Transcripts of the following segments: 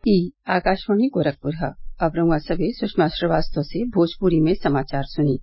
ई आकाशवाणी गोरखपुर है। अब रउआ सभे सुषमा श्रीवास्तव से भोजपुरी में समाचार सुनी।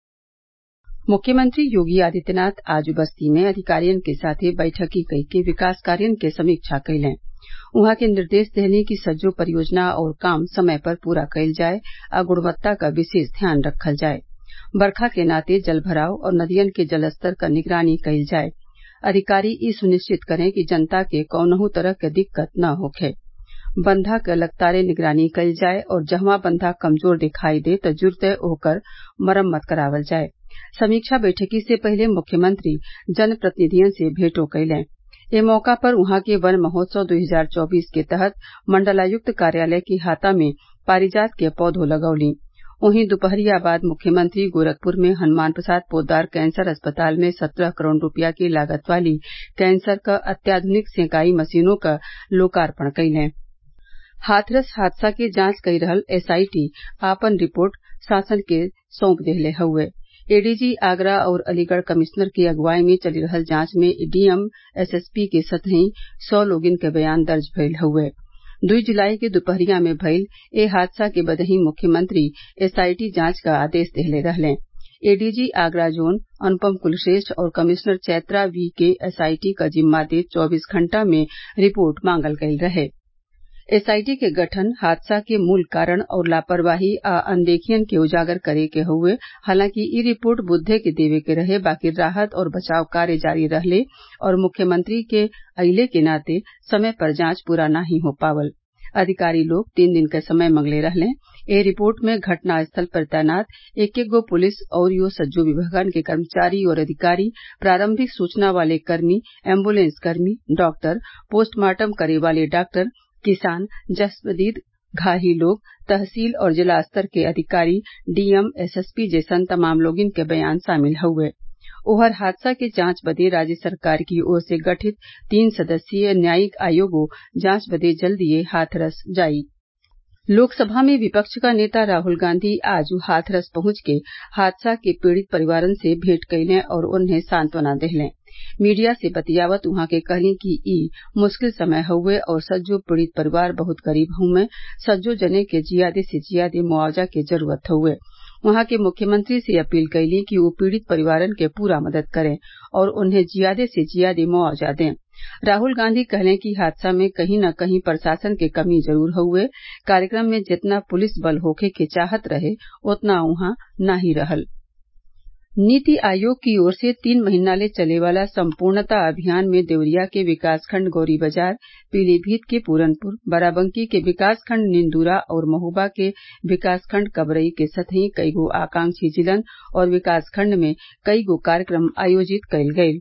मुख्यमंत्री योगी आदित्यनाथ आज बस्ती में अधिकारियन के साथे बैठकी कइके विकास कार्यन के समीक्षा कइलें। उहाँ के निर्देश देहले कि सज्जो परियोजना और काम समय पर पूरा कइल जाये आ गुणवत्ता क विशेष ध्यान रखल जाये। बरखा के नाते जल भराव और नदियन के जलस्तर क निगरानी कइल जाये। अधिकारी ई सुनिश्चित करें कि जनता के कौनहू तरह क दिक्कत न होखे। बंधा क लगातार निगरानी कइल जाये और जहवा बंधा कमजोर दिखाई दे त जुरते ओकर मरम्मत करावल जाये। समीक्षा बैठकी से पहिले मुख्यमंत्री जनप्रतिनिधियन से भेंटो कइलें। ए मौका पर उहाँ के वन महोत्सव 2024 के तहत मंडलायुक्त कार्यालय के हाता में पारिजात के पौधो लगौलीं। वहीं दुपहरिया बाद मुख्यमंत्री गोरखपुर में हनुमान प्रसाद पोद्दार कैंसर अस्पताल में 17 करोड़ रूपया की लागत वाली कैंसर क अत्याधुनिक सेकाई मशीनों क लोकार्पण कइलें। हाथरस हादसा के जांच कई रहल एसआईटी आपन रिपोर्ट शासन के सौंप देहले हउवे। एडीजी आगरा और अलीगढ़ कमिश्नर की अगुवाई में चली रहल जांच में डीएम एसएसपी के सतही 100 लोगन के बयान दर्ज भइल हउवे। 2 जुलाई के दुपहरिया में भइल ए हादसा के बदही मुख्यमंत्री एसआईटी जांच क आदेश देहले रहलें। एडीजी आगरा जोन अनुपम कुलश्रेष्ठ और कमिश्नर चैत्रा वी के एसआईटी क जिम्मा देत 24 घंटा में रिपोर्ट मांगल गइल रहे। एसआईटी के गठन हादसा के मूल कारण और लापरवाही आ अनदेखियन के उजागर करे के हउवे। हालांकि ई रिपोर्ट बुधे के देवे के रहे, बाकी राहत और बचाव कार्य जारी रहले और मुख्यमंत्री के अइले के नाते समय पर जांच पूरा नाही हो पावल। अधिकारी लोग 3 दिन क समय मंगले रहलें। ए रिपोर्ट में घटना स्थल पर तैनात एक गो पुलिस अउरी सज्जो विभागन के कर्मचारी और अधिकारी, प्रारंभिक सूचना वाले कर्मी, एम्बुलेंस कर्मी, डॉक्टर, पोस्टमार्टम करे वाले डॉक्टर, किसान, जस्पदीद घाही लोग, तहसील और जिला स्तर के अधिकारी, डीएम, एसएसपी जैसन तमाम लोगन के बयान शामिल हउवे। ओहर हादसा के जांच बदे राज्य सरकार की ओर से गठित 3 सदस्यीय न्यायिक आयोगो जांच बदे जल्दीए हाथरस जाई। लोकसभा में विपक्ष का नेता राहुल गांधी आज हाथरस पहुंच के हादसा के पीड़ित परिवारन से भेंट कइलें और उन्हें सांत्वना देहलें। मीडिया से बतियावत उहाँ के कहलीं कि ई मुश्किल समय हउवे और सज्जो पीड़ित परिवार बहुत गरीब हउवे। सज्जो जने के जियादे से जियादे मुआवजा के जरूरत हउवे। वहां के मुख्यमंत्री से अपील कइलीं कि वो पीड़ित परिवारन के पूरा मदद करें और उन्हें जियादे से जियादे मुआवजा दें। राहुल गांधी कहलें कि हादसा में कहीं न कहीं प्रशासन के कमी जरूर हउवे। कार्यक्रम में जितना पुलिस बल होखे के चाहत रहे उतना उहाँ नाही रहल। नीति आयोग की ओर से 3 महीना ले चले वाला संपूर्णता अभियान में देवरिया के विकासखंड गौरी बाजार, पीलीभीत के पूरनपुर, बाराबंकी के विकासखंड निंदूरा और महोबा के विकासखंड कबरई के सतही कईगो आकांक्षी जिलन और विकासखंड में कईगो कार्यक्रम आयोजित कइल गइल।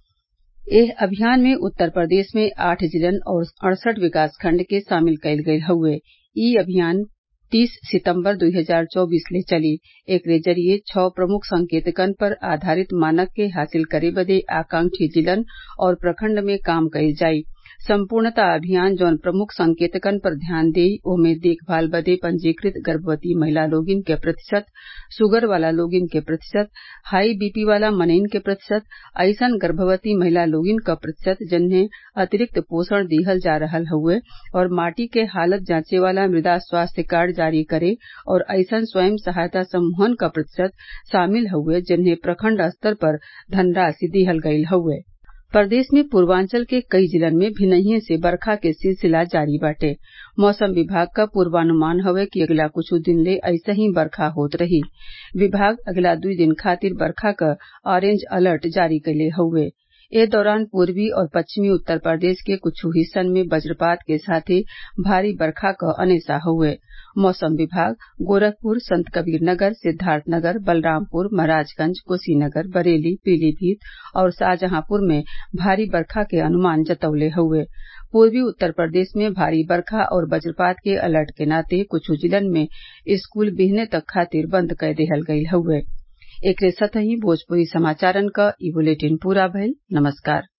एह अभियान में उत्तर प्रदेश में 8 जिलन और 68 विकासखंड के शामिल कइल गइल हउवे। ई अभियान 30 सितंबर 2024 ले चली। एकरे जरिये 6 प्रमुख संकेतकन पर आधारित मानक के हासिल करे बदे आकांक्षी जिलन और प्रखंड में काम कइल जाई। संपूर्णता अभियान जौन प्रमुख संकेतकन पर ध्यान देई ओमे देखभाल बदे पंजीकृत गर्भवती महिला लोगिन के प्रतिशत, शुगर वाला लोगिन के प्रतिशत, हाई बीपी वाला मनइन के प्रतिशत, अइसन गर्भवती महिला लोगिन क प्रतिशत जिन्हें अतिरिक्त पोषण दिहल जा रहल हउवे और माटी के हालत जांचे वाला मृदा स्वास्थ्य कार्ड जारी करे और अइसन स्वयं सहायता समूहन क प्रतिशत शामिल हउवे जिन्हें प्रखंड स्तर पर धनराशि दिहल गइल हउवे। प्रदेश में पूर्वांचल के कई जिलन में भिनहिए से बरखा के सिलसिला जारी बाटे। मौसम विभाग का पूर्वानुमान हवे कि अगला कुछ दिन ले ऐसे ही बरखा होत रही। विभाग अगला 2 दिन खातिर बरखा क ऑरेंज अलर्ट जारी कइले हउवे। ए दौरान पूर्वी और पश्चिमी उत्तर प्रदेश के कुछ हिस्सन में वज्रपात के साथे भारी बरखा क अनेसा हउवे। मौसम विभाग गोरखपुर, संतकबीरनगर, सिद्धार्थनगर, बलरामपुर, महाराजगंज, कुशीनगर, बरेली, पीलीभीत और शाहजहांपुर में भारी बरखा के अनुमान जतवले हउवे। पूर्वी उत्तर प्रदेश में भारी बरखा और वज्रपात के अलर्ट के नाते कुछ जिलन में स्कूल बिहने तक खातिर बंद कै देहल गइल हउवे। एकरे साथही भोजपुरी समाचारन क ई बुलेटिन पूरा भइल। नमस्कार।